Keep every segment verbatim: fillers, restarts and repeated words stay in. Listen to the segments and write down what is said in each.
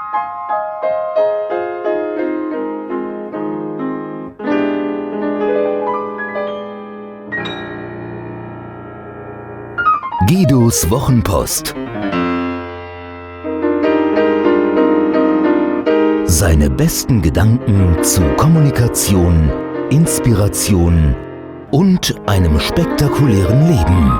Guidos Wochenpost. Seine besten Gedanken zu Kommunikation, Inspiration und einem spektakulären Leben.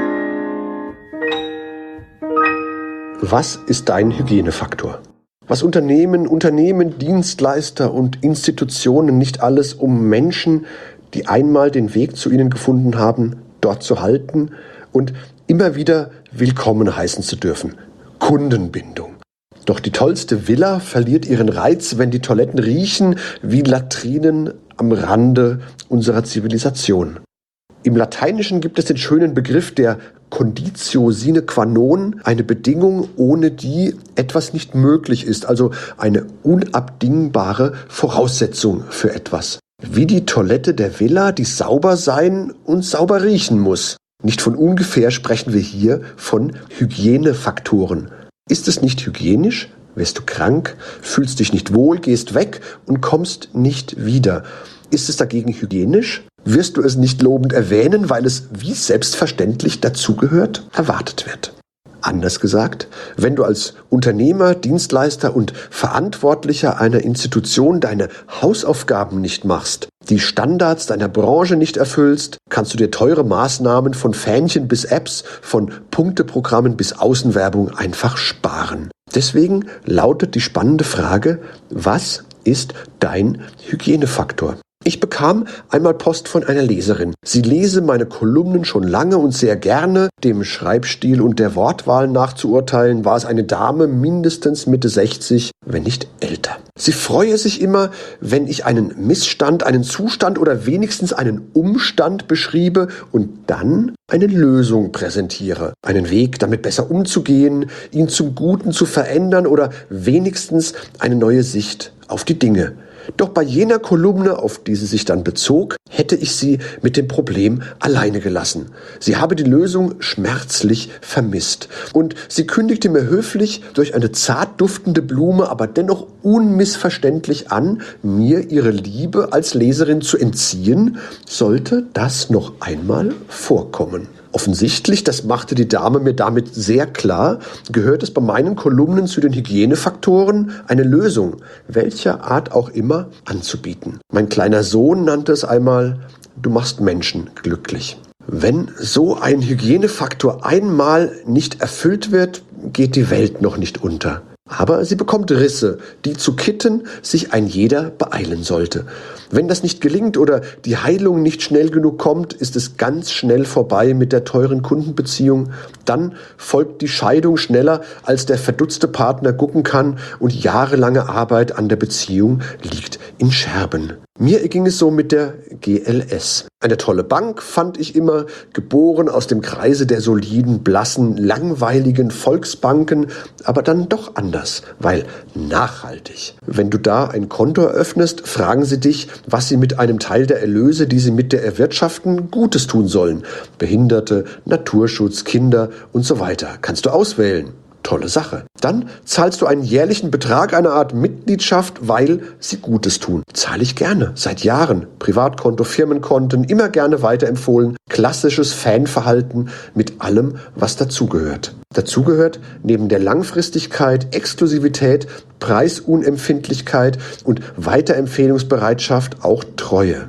Was ist dein Hygienefaktor? Was Unternehmen, Unternehmen, Dienstleister und Institutionen nicht alles, um Menschen, die einmal den Weg zu ihnen gefunden haben, dort zu halten und immer wieder willkommen heißen zu dürfen. Kundenbindung. Doch die tollste Villa verliert ihren Reiz, wenn die Toiletten riechen wie Latrinen am Rande unserer Zivilisation. Im Lateinischen gibt es den schönen Begriff der Conditio sine qua non, eine Bedingung, ohne die etwas nicht möglich ist, also eine unabdingbare Voraussetzung für etwas. Wie die Toilette der Villa, die sauber sein und sauber riechen muss. Nicht von ungefähr sprechen wir hier von Hygienefaktoren. Ist es nicht hygienisch, wirst du krank, fühlst dich nicht wohl, gehst weg und kommst nicht wieder. Ist es dagegen hygienisch, wirst du es nicht lobend erwähnen, weil es wie selbstverständlich dazugehört, erwartet wird. Anders gesagt, wenn du als Unternehmer, Dienstleister und Verantwortlicher einer Institution deine Hausaufgaben nicht machst, die Standards deiner Branche nicht erfüllst, kannst du dir teure Maßnahmen von Fähnchen bis Apps, von Punkteprogrammen bis Außenwerbung einfach sparen. Deswegen lautet die spannende Frage: Was ist dein Hygienefaktor? Ich bekam einmal Post von einer Leserin. Sie lese meine Kolumnen schon lange und sehr gerne. Dem Schreibstil und der Wortwahl nach zu urteilen, war es eine Dame mindestens Mitte sechzig, wenn nicht älter. Sie freue sich immer, wenn ich einen Missstand, einen Zustand oder wenigstens einen Umstand beschriebe und dann eine Lösung präsentiere. Einen Weg, damit besser umzugehen, ihn zum Guten zu verändern oder wenigstens eine neue Sicht auf die Dinge. Doch bei jener Kolumne, auf die sie sich dann bezog, hätte ich sie mit dem Problem alleine gelassen. Sie habe die Lösung schmerzlich vermisst. Und sie kündigte mir höflich durch eine zart duftende Blume, aber dennoch unmissverständlich an, mir ihre Liebe als Leserin zu entziehen, sollte das noch einmal vorkommen. Offensichtlich, das machte die Dame mir damit sehr klar, gehört es bei meinen Kolumnen zu den Hygienefaktoren, eine Lösung, welcher Art auch immer, anzubieten. Mein kleiner Sohn nannte es einmal: Du machst Menschen glücklich. Wenn so ein Hygienefaktor einmal nicht erfüllt wird, geht die Welt noch nicht unter. Aber sie bekommt Risse, die zu kitten sich ein jeder beeilen sollte. Wenn das nicht gelingt oder die Heilung nicht schnell genug kommt, ist es ganz schnell vorbei mit der teuren Kundenbeziehung. Dann folgt die Scheidung schneller, als der verdutzte Partner gucken kann, und jahrelange Arbeit an der Beziehung liegt in Scherben. Mir ging es so mit der G L S. Eine tolle Bank fand ich immer, geboren aus dem Kreise der soliden, blassen, langweiligen Volksbanken, aber dann doch anders, weil nachhaltig. Wenn du da ein Konto eröffnest, fragen sie dich, was sie mit einem Teil der Erlöse, die sie mit dir erwirtschaften, Gutes tun sollen. Behinderte, Naturschutz, Kinder und so weiter. Kannst du auswählen. Tolle Sache. Dann zahlst du einen jährlichen Betrag, eine Art Mitgliedschaft, weil sie Gutes tun. Zahle ich gerne, seit Jahren. Privatkonto, Firmenkonten, immer gerne weiterempfohlen. Klassisches Fanverhalten mit allem, was dazugehört. Dazugehört neben der Langfristigkeit, Exklusivität, Preisunempfindlichkeit und Weiterempfehlungsbereitschaft auch Treue,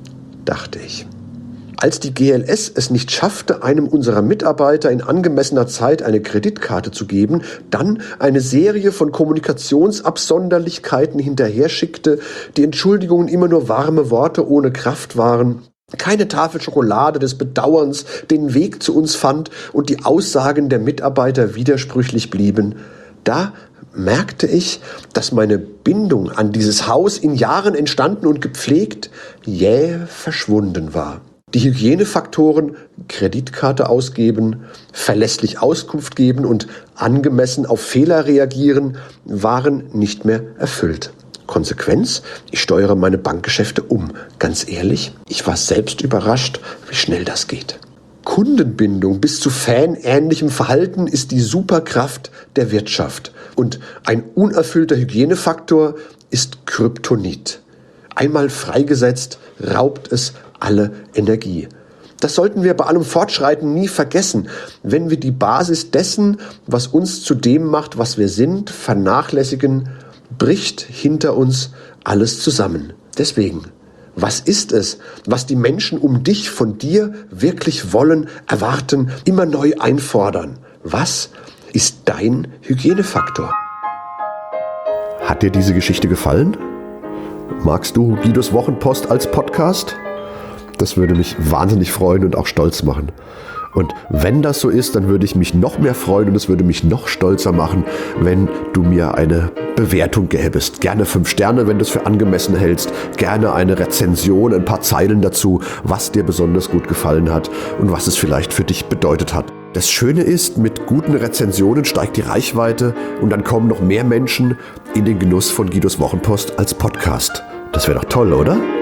dachte ich. Als die G L S es nicht schaffte, einem unserer Mitarbeiter in angemessener Zeit eine Kreditkarte zu geben, dann eine Serie von Kommunikationsabsonderlichkeiten hinterher schickte, die Entschuldigungen immer nur warme Worte ohne Kraft waren, keine Tafel Schokolade des Bedauerns den Weg zu uns fand und die Aussagen der Mitarbeiter widersprüchlich blieben, da merkte ich, dass meine Bindung an dieses Haus, in Jahren entstanden und gepflegt, jäh verschwunden war. Die Hygienefaktoren Kreditkarte ausgeben, verlässlich Auskunft geben und angemessen auf Fehler reagieren waren nicht mehr erfüllt. Konsequenz: Ich steuere meine Bankgeschäfte um. Ganz ehrlich, ich war selbst überrascht, wie schnell das geht. Kundenbindung bis zu fanähnlichem Verhalten ist die Superkraft der Wirtschaft. Und ein unerfüllter Hygienefaktor ist Kryptonit. Einmal freigesetzt, raubt es alle Energie. Das sollten wir bei allem Fortschreiten nie vergessen. Wenn wir die Basis dessen, was uns zu dem macht, was wir sind, vernachlässigen, bricht hinter uns alles zusammen. Deswegen, was ist es, was die Menschen um dich, von dir wirklich wollen, erwarten, immer neu einfordern? Was ist dein Hygienefaktor? Hat dir diese Geschichte gefallen? Magst du Guidos Wochenpost als Podcast? Das würde mich wahnsinnig freuen und auch stolz machen. Und wenn das so ist, dann würde ich mich noch mehr freuen und es würde mich noch stolzer machen, wenn du mir eine Bewertung gäbest. Gerne fünf Sterne, wenn du es für angemessen hältst. Gerne eine Rezension, ein paar Zeilen dazu, was dir besonders gut gefallen hat und was es vielleicht für dich bedeutet hat. Das Schöne ist, mit guten Rezensionen steigt die Reichweite und dann kommen noch mehr Menschen in den Genuss von Guidos Wochenpost als Podcast. Das wäre doch toll, oder?